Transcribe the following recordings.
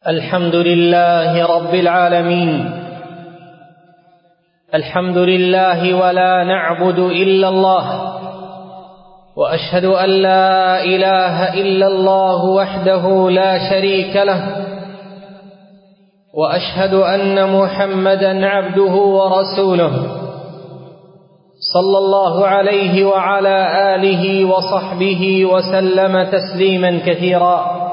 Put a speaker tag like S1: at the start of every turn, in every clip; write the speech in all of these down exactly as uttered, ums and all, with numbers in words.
S1: الحمد لله رب العالمين. الحمد لله ولا نعبد إلا الله، وأشهد أن لا إله إلا الله وحده لا شريك له، وأشهد أن محمدًا عبده ورسوله صلى الله عليه وعلى آله وصحبه وسلم تسليمًا كثيرًا.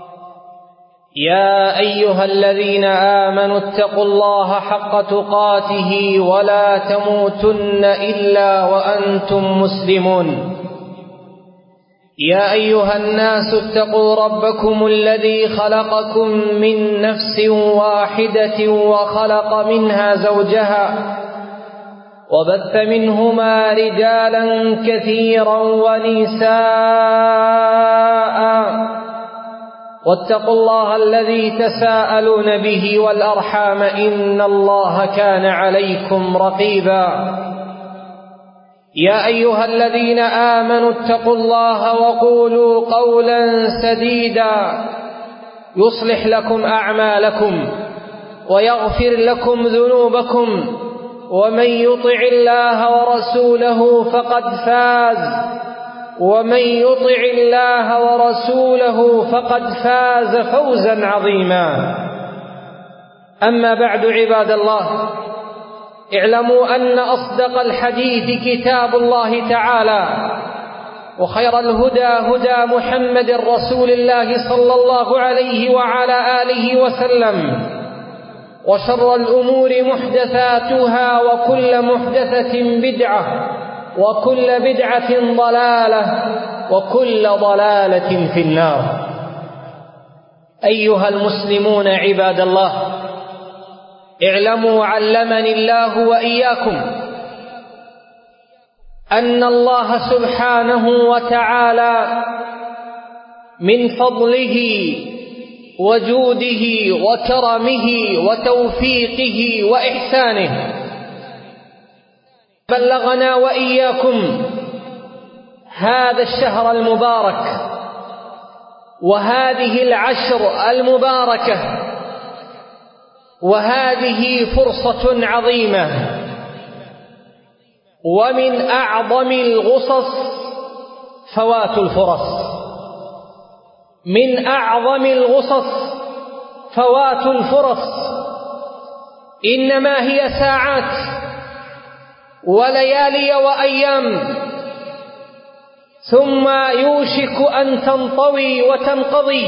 S1: يا أيها الذين آمنوا اتقوا الله حق تقاته ولا تموتن إلا وأنتم مسلمون. يا أيها الناس اتقوا ربكم الذي خلقكم من نفس واحدة وخلق منها زوجها وبث منهما رجالا كثيرا ونساء، واتقوا الله الذي تساءلون به والأرحام إن الله كان عليكم رقيبا. يا أيها الذين آمنوا اتقوا الله وقولوا قولا سديدا يصلح لكم أعمالكم ويغفر لكم ذنوبكم، ومن يطع الله ورسوله فقد فاز ومن يطع الله ورسوله فقد فاز فوزا عظيما. أما بعد، عباد الله، اعلموا أن أصدق الحديث كتاب الله تعالى، وخير الهدى هدى محمد رسول الله صلى الله عليه وعلى آله وسلم، وشر الأمور محدثاتها، وكل محدثة بدعة، وكل بدعة ضلالة، وكل ضلالة في النار. أيها المسلمون عباد الله، اعلموا علمني الله وإياكم أن الله سبحانه وتعالى من فضله وجوده وكرمه وتوفيقه وإحسانه بلغنا وإياكم هذا الشهر المبارك وهذه العشر المباركة، وهذه فرصة عظيمة، ومن أعظم الغصص فوات الفرص. من أعظم الغصص فوات الفرص، إنما هي ساعات وليالي وأيام، ثم يوشك أن تنطوي وتنقضي.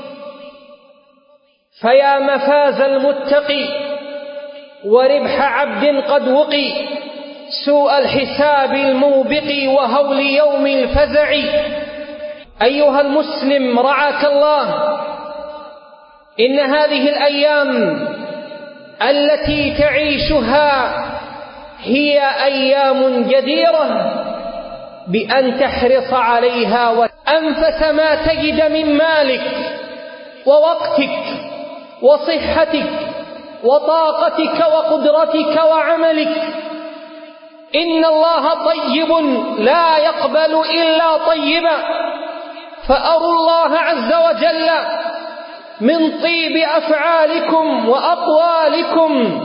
S1: فيا مفاز المتقي وربح عبد قد وقي، سوء الحساب الموبق وهول يوم الفزع. أيها المسلم رعاك الله، إن هذه الأيام التي تعيشها هي أيام جديرة بأن تحرص عليها وأنفس ما تجد من مالك ووقتك وصحتك وطاقتك وقدرتك وعملك. إن الله طيب لا يقبل إلا طيبا، فأروا الله عز وجل من طيب أفعالكم وأقوالكم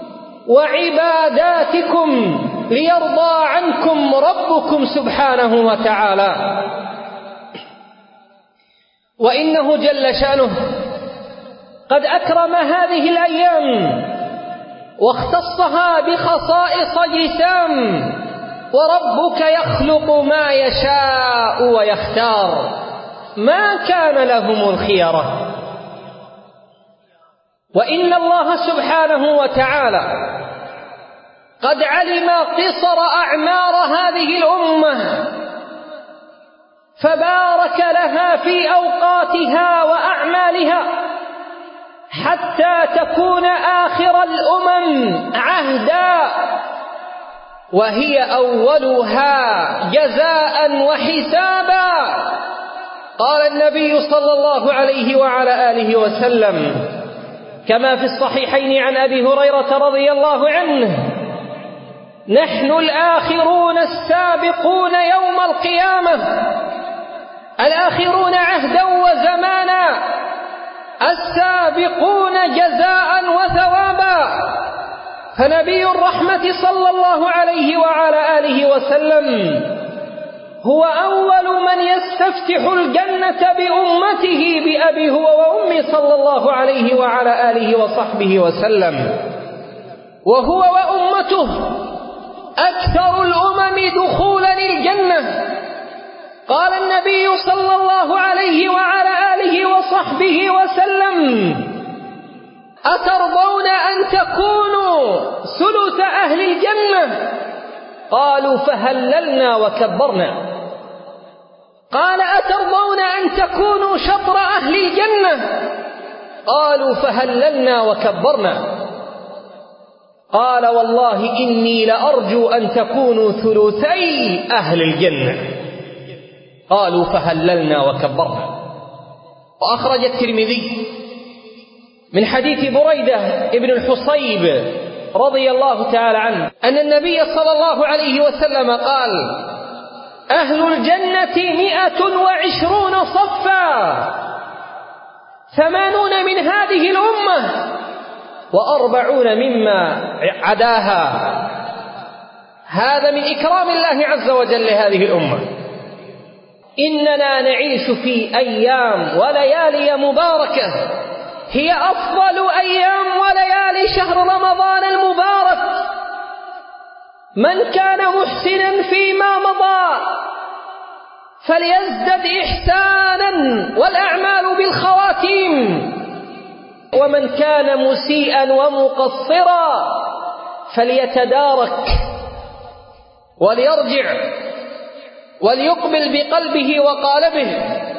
S1: وعباداتكم ليرضى عنكم ربكم سبحانه وتعالى. وإنه جل شأنه قد أكرم هذه الأيام واختصها بخصائص جسام، وربك يخلق ما يشاء ويختار، ما كان لهم الخيرة. وإن الله سبحانه وتعالى قد علم قصر أعمار هذه الأمة، فبارك لها في أوقاتها وأعمالها حتى تكون آخر الأمم عهدا، وهي أولها جزاء وحسابا. قال النبي صلى الله عليه وعلى آله وسلم كما في الصحيحين عن أبي هريرة رضي الله عنه: نحن الآخرون السابقون يوم القيامة، الآخرون عهدا وزمانا، السابقون جزاء وثوابا. فنبي الرحمة صلى الله عليه وعلى آله وسلم هو أول من يستفتح الجنة بأمته بأبي هو وأمي صلى الله عليه وعلى آله وصحبه وسلم، وهو وأمته أكثر الأمم دخولا الجنة. قال النبي صلى الله عليه وعلى آله وصحبه وسلم: أترضون أن تكونوا ثلث أهل الجنة؟ قالوا فهللنا وكبرنا. قال: أترضون أن تكونوا شطر أهل الجنة؟ قالوا فهللنا وكبرنا. قال: والله إني لأرجو أن تكونوا ثلثي أهل الجنة. قالوا فهللنا وكبرنا. وأخرج الترمذي من حديث بريدة ابن الحصيب رضي الله تعالى عنه أن النبي صلى الله عليه وسلم قال: أهل الجنة مئة وعشرون صفا، ثمانون من هذه الأمة وأربعون مما عداها. هذا من إكرام الله عز وجل لهذه الأمة. إننا نعيش في أيام وليالي مباركة، هي أفضل أيام وليالي شهر رمضان المبارك. من كان محسنا فيما مضى فليزدد إحسانا والأعمال بالخواتيم، ومن كان مسيئا ومقصرا فليتدارك وليرجع وليقبل بقلبه وقالبه،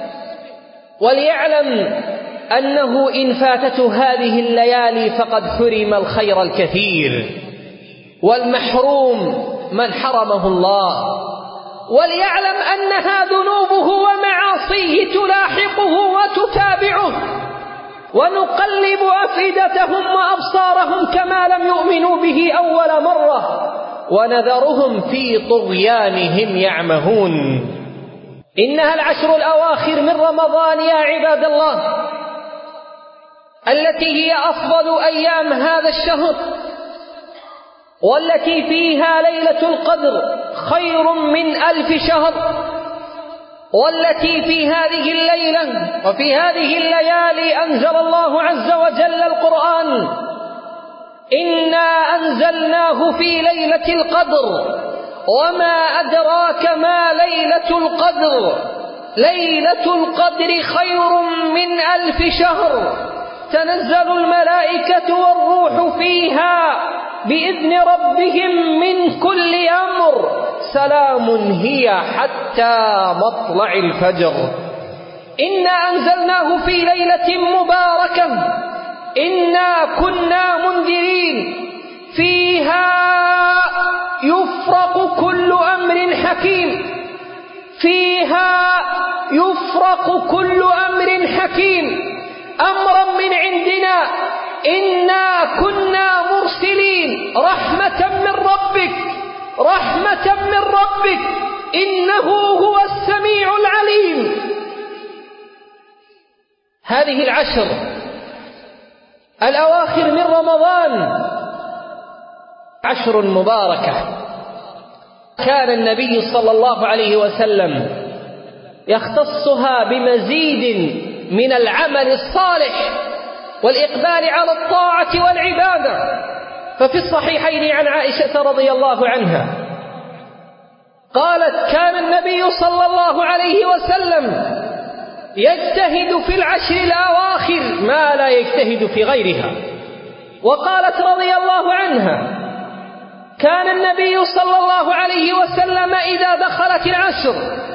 S1: وليعلم أنه إن فاتته هذه الليالي فقد حرم الخير الكثير، والمحروم من حرمه الله. وليعلم أنها ذنوبه ومعاصيه تلاحقه وتتابعه. ونقلب أفئدتهم وأبصارهم كما لم يؤمنوا به أول مرة، ونذرهم في طغيانهم يعمهون. إنها العشر الأواخر من رمضان يا عباد الله، التي هي أفضل أيام هذا الشهر، والتي فيها ليلة القدر خير من ألف شهر، والتي في هذه الليلة وفي هذه الليالي أنزل الله عز وجل القرآن: إنا أنزلناه في ليلة القدر وما أدراك ما ليلة القدر ليلة القدر خير من ألف شهر، تنزل الملائكة والروح فيها بإذن ربهم من كل أمر، سلام هي حتى مطلع الفجر. إنا أنزلناه في ليلة مباركة إنا كنا منذرين فيها يفرق كل أمر حكيم فيها يفرق كل أمر حكيم أمرا من عندنا إنا كنا مرسلين رحمة من ربك رحمة من ربك إنه هو السميع العليم. هذه العشر الأواخر من رمضان عشر مباركة، كان النبي صلى الله عليه وسلم يختصها بمزيد من العمل الصالح والإقبال على الطاعة والعبادة. ففي الصحيحين عن عائشة رضي الله عنها قالت: كان النبي صلى الله عليه وسلم يجتهد في العشر الأواخر ما لا يجتهد في غيرها. وقالت رضي الله عنها: كان النبي صلى الله عليه وسلم إذا دخلت العشر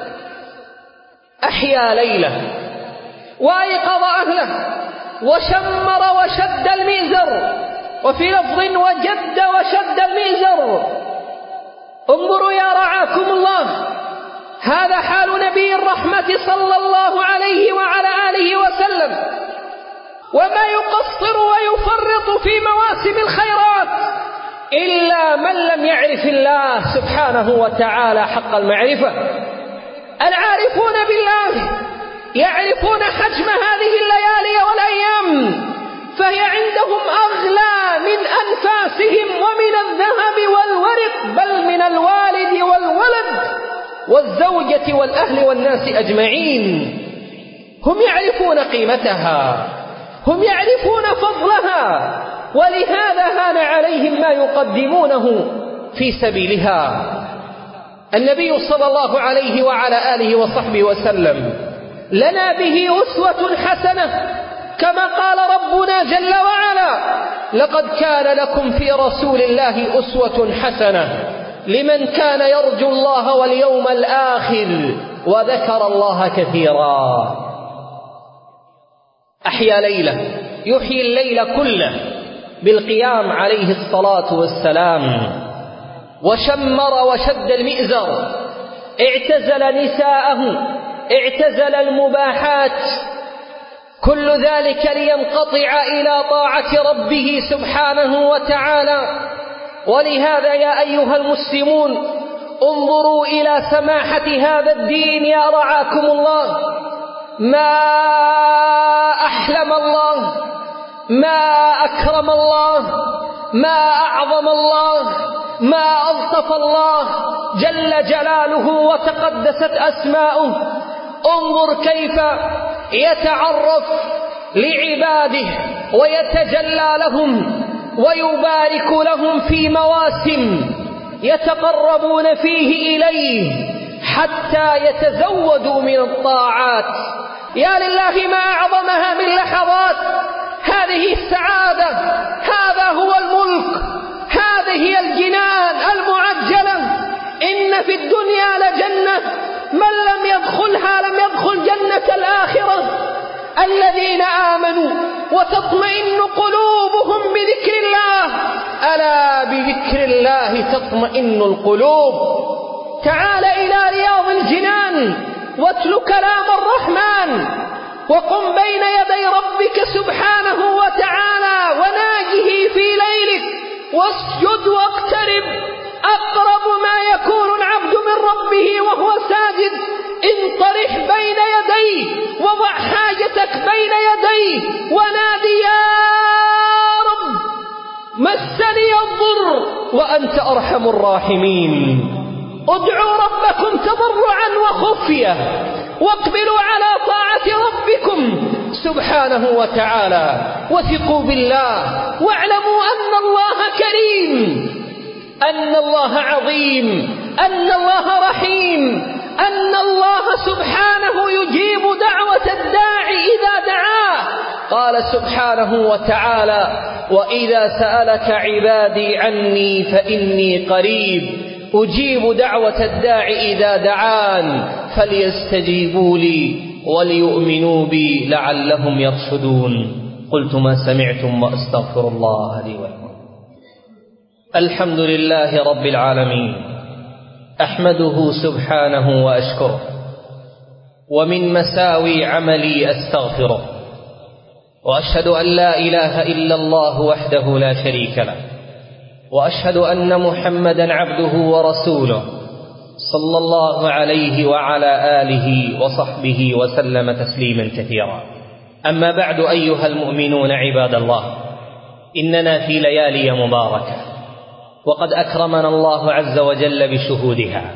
S1: أحيا ليله وأيقظ أهله وشمر وشد المئزر، وفي لفظ وجد وشد المئزر. انظروا يا رعاكم الله، هذا حال نبي الرحمة صلى الله عليه وعلى آله وسلم، وما يقصر ويفرط في مواسم الخيرات إلا من لم يعرف الله سبحانه وتعالى حق المعرفة. العارفون بالله يعرفون حجم هذه الليالي والأيام، فهي عندهم أغلى من أنفاسهم ومن الذهب والورق، بل من الوالد والولد والزوجة والأهل والناس أجمعين. هم يعرفون قيمتها، هم يعرفون فضلها، ولهذا هان عليهم ما يقدمونه في سبيلها. النبي صلى الله عليه وعلى آله وصحبه وسلم لنا به أسوة حسنة، كما قال ربنا جل وعلا: لقد كان لكم في رسول الله أسوة حسنة لمن كان يرجو الله واليوم الآخر وذكر الله كثيرا. أحيا ليلة، يحيي الليل كله بالقيام عليه الصلاة والسلام، وشمر وشد المئزر، اعتزل نساءه، اعتزل المباحات، كل ذلك لينقطع إلى طاعة ربه سبحانه وتعالى. ولهذا يا أيها المسلمون انظروا إلى سماحة هذا الدين يا رعاكم الله. ما أحلم الله، ما أكرم الله، ما أعظم الله، ما ألطف الله جل جلاله وتقدست أسماؤه. انظر كيف يتعرف لعباده ويتجلى لهم ويبارك لهم في مواسم يتقربون فيه إليه حتى يتزودوا من الطاعات. يا لله ما أعظمها من لحظات هذه السعادة، هذا هو الملك، هذه هي الجنان المعجلة. إن في الدنيا لجنة، من لم يدخلها لم يدخل جنة الآخرة. الذين آمنوا وتطمئن قلوبهم بذكر الله، ألا بذكر الله تطمئن القلوب. تعال إلى رياض الجنان واتل كلام الرحمن، وقم بين يدي ربك سبحانه وتعالى وناجه في ليلك، واسجد واقترب. أقرب ما يكون العبد من ربه وهو ساجد. انطرح بين يديه، وضع حاجتك بين يديه ونادي: يا رب مسني الضر وأنت أرحم الراحمين. ادعوا ربكم تضرعا وخفية، واقبلوا على طاعة ربكم سبحانه وتعالى، وثقوا بالله، واعلموا أن الله كريم، أن الله عظيم، أن الله رحيم، أن الله سبحانه يجيب دعوة الداعي إذا دعاه. قال سبحانه وتعالى: وإذا سألك عبادي عني فإني قريب أجيب دعوة الداعي إذا دعان فليستجيبوا لي وليؤمنوا بي لعلهم يرشدون. قلت ما سمعتم وأستغفر الله لي ولكم. الحمد لله رب العالمين، أحمده سبحانه وأشكره، ومن مساوي عملي أستغفره، وأشهد أن لا إله إلا الله وحده لا شريك له، وأشهد أن محمدا عبده ورسوله صلى الله عليه وعلى آله وصحبه وسلم تسليما كثيرا. أما بعد، أيها المؤمنون عباد الله، إننا في ليالي مباركة، وقد أكرمنا الله عز وجل بشهودها،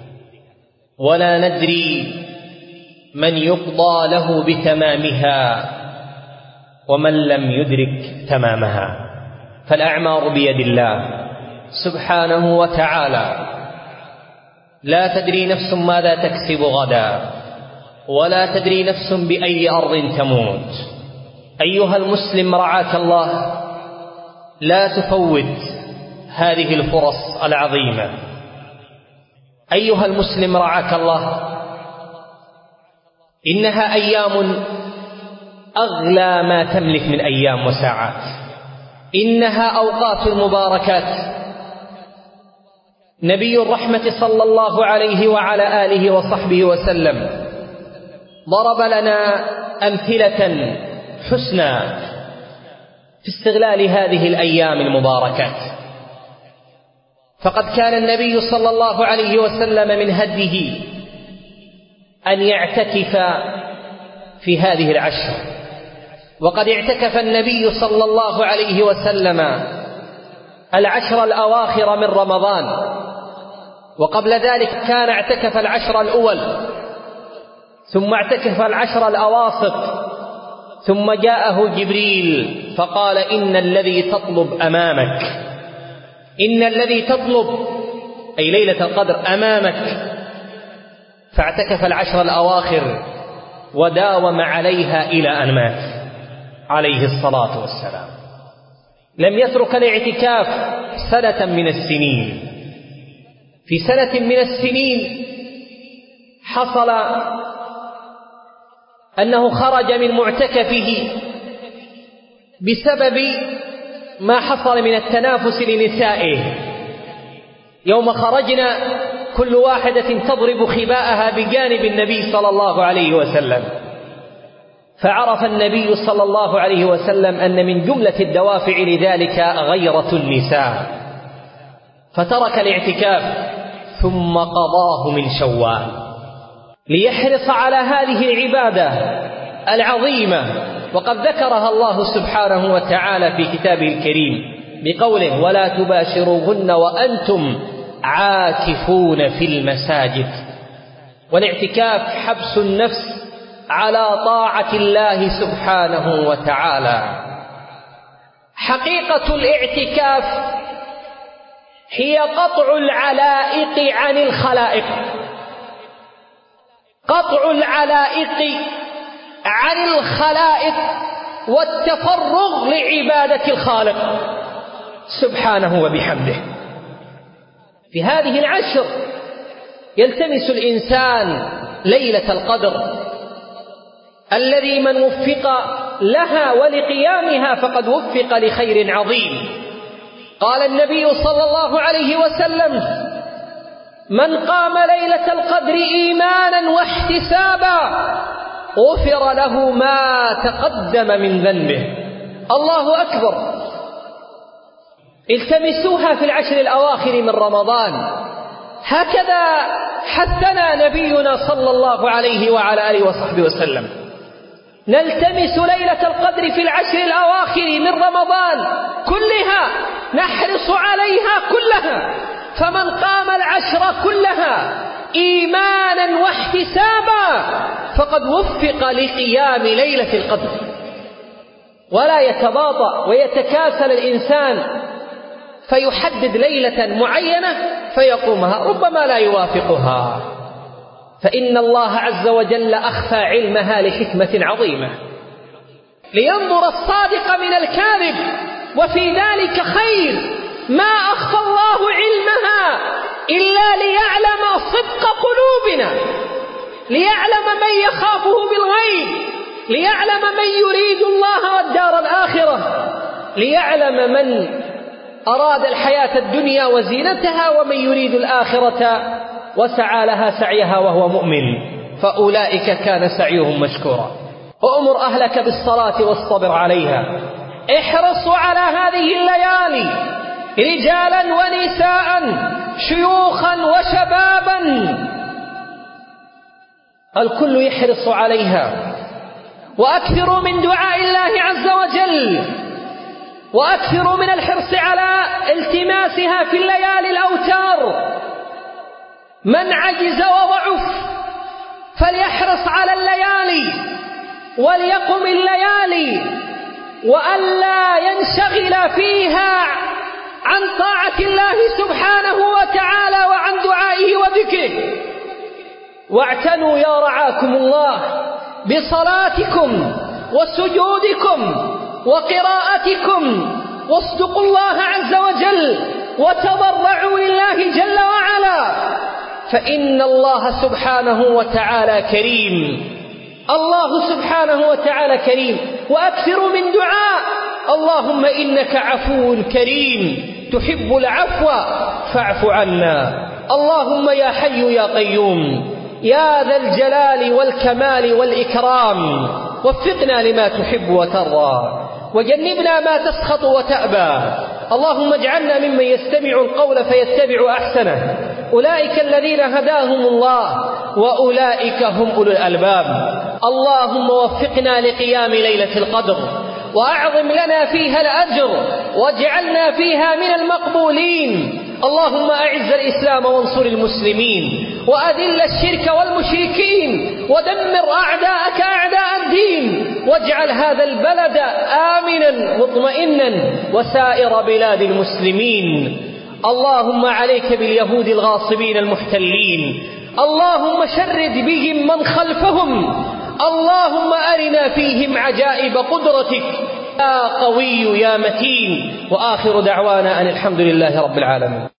S1: ولا ندري من يقضى له بتمامها ومن لم يدرك تمامها، فالأعمار بيد الله سبحانه وتعالى. لا تدري نفس ماذا تكسب غدا، ولا تدري نفس بأي أرض تموت. أيها المسلم رعاك الله، لا تفوت هذه الفرص العظيمة. أيها المسلم رعاك الله، إنها أيام أغلى ما تملك من أيام وساعات، إنها أوقات المباركات. نبي الرحمة صلى الله عليه وعلى آله وصحبه وسلم ضرب لنا أمثلة حسنى في استغلال هذه الأيام المباركات. فقد كان النبي صلى الله عليه وسلم من هديه أن يعتكف في هذه العشر. وقد اعتكف النبي صلى الله عليه وسلم العشر الأواخر من رمضان، وقبل ذلك كان اعتكف العشر الأول، ثم اعتكف العشر الأواسط، ثم جاءه جبريل فقال: إن الذي تطلب أمامك، إن الذي تطلب أي ليلة القدر أمامك. فاعتكف العشر الأواخر وداوم عليها إلى أن مات عليه الصلاة والسلام. لم يترك الاعتكاف سنة من السنين. في سنة من السنين حصل أنه خرج من معتكفه بسبب ما حصل من التنافس لنسائه. يوم خرجنا كل واحدة تضرب خباءها بجانب النبي صلى الله عليه وسلم، فعرف النبي صلى الله عليه وسلم أن من جملة الدوافع لذلك غيرة النساء، فترك الاعتكاف ثم قضاه من شوال ليحرص على هذه العبادة العظيمة. وقد ذكرها الله سبحانه وتعالى في كتابه الكريم بقوله: ولا تباشروهن وأنتم عاكفون في المساجد. والاعتكاف حبس النفس على طاعة الله سبحانه وتعالى. حقيقة الاعتكاف هي قطع العلائق عن الخلائق، قطع العلائق عن الخلائق والتفرغ لعبادة الخالق سبحانه وبحمده. في هذه العشر يلتمس الإنسان ليلة القدر الذي من وفق لها ولقيامها فقد وفق لخير عظيم. قال النبي صلى الله عليه وسلم: من قام ليلة القدر إيمانا واحتسابا غفر له ما تقدم من ذنبه. الله أكبر. التمسوها في العشر الأواخر من رمضان، هكذا حثنا نبينا صلى الله عليه وعلى آله وصحبه وسلم. نلتمس ليلة القدر في العشر الأواخر من رمضان كلها، نحرص عليها كلها. فمن قام العشر كلها إيمانا واحتسابا فقد وفق لقيام ليلة القدر. ولا يتباطأ ويتكاسل الإنسان فيحدد ليلة معينة فيقومها، ربما لا يوافقها، فإن الله عز وجل أخفى علمها لحكمة عظيمة، لينظر الصادق من الكاذب، وفي ذلك خير. ما أخفى الله علمها إلا ليعلم صدق قلوبنا، ليعلم من يخافه بالغيب، ليعلم من يريد الله والدار الآخرة، ليعلم من أراد الحياة الدنيا وزينتها ومن يريد الآخرة وسعى لها سعيها وهو مؤمن، فأولئك كان سعيهم مشكورا. وأمر أهلك بالصلاة والصبر عليها. احرصوا على هذه الليالي رجالا ونساء، شيوخا وشبابا، الكل يحرص عليها. وأكثروا من دعاء الله عز وجل، وأكثروا من الحرص على التماسها في الليالي الأوتار. من عجز وضعف فليحرص على الليالي وليقم الليالي، وألا ينشغل فيها عن طاعة الله سبحانه وتعالى وعن دعائه وذكره. واعتنوا يا رعاكم الله بصلاتكم وسجودكم وقراءتكم، واصدقوا الله عز وجل وتضرعوا لله جل وعلا، فإن الله سبحانه وتعالى كريم. الله سبحانه وتعالى كريم. وأكثروا من دعاء: اللهم إنك عفو كريم تحب العفو فاعف عنا. اللهم يا حي يا قيوم يا ذا الجلال والكمال والإكرام، وفقنا لما تحب وترضى وجنبنا ما تسخط وتأبى. اللهم اجعلنا ممن يستمع القول فيتبع أحسنه. أولئك الذين هداهم الله وأولئك هم أولو الألباب. اللهم وفقنا لقيام ليلة القدر وأعظم لنا فيها الأجر واجعلنا فيها من المقبولين. اللهم أعز الإسلام وانصر المسلمين وأذل الشرك والمشركين ودمر أعداءك أعداء الدين واجعل هذا البلد آمنا مطمئنا وسائر بلاد المسلمين. اللهم عليك باليهود الغاصبين المحتلين، اللهم شرد بهم من خلفهم، اللهم أرنا فيهم عجائب قدرتك يا قوي يا متين. وآخر دعوانا أن الحمد لله رب العالمين.